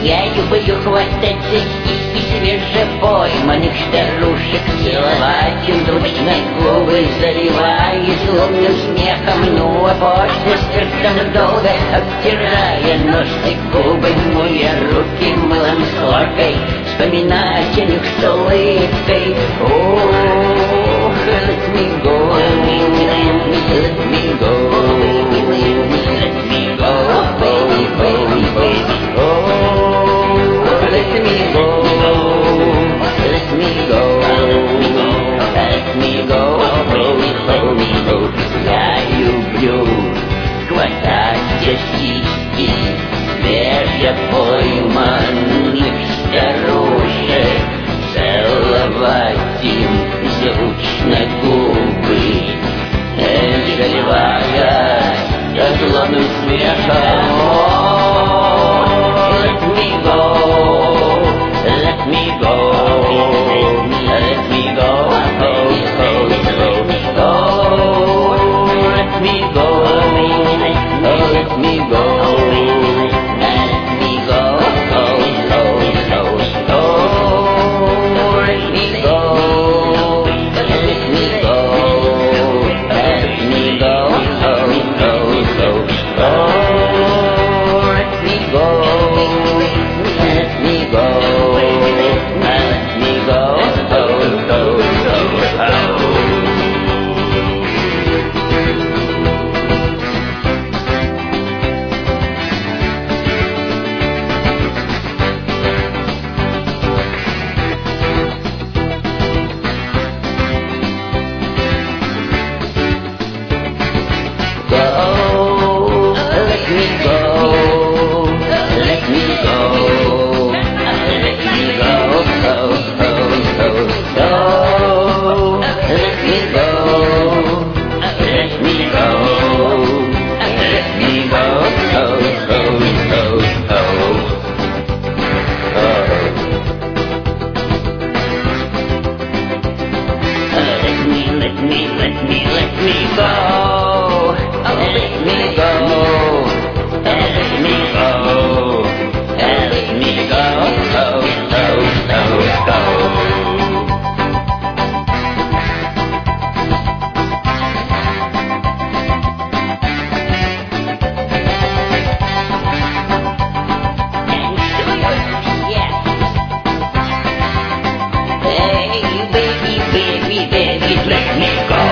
Я люблю хвататься и свежепойманных старушек целовать им дружно губы, заливая злобным смехом. Ну а после спиртом долго обтирая ножки губы, моя руки мылом с хлоркой, вспоминать о них с улыбкой. Ох, let me go, let me go, let me go, baby, baby, baby. Oh, let me go, let me go, let me go, oh. Я люблю хватать за сиськи свежепойманных старушек, целовать им звучно губы, заливая злобным смехом. Let me go, let me go, let me go, let me go, let me go. Let me go.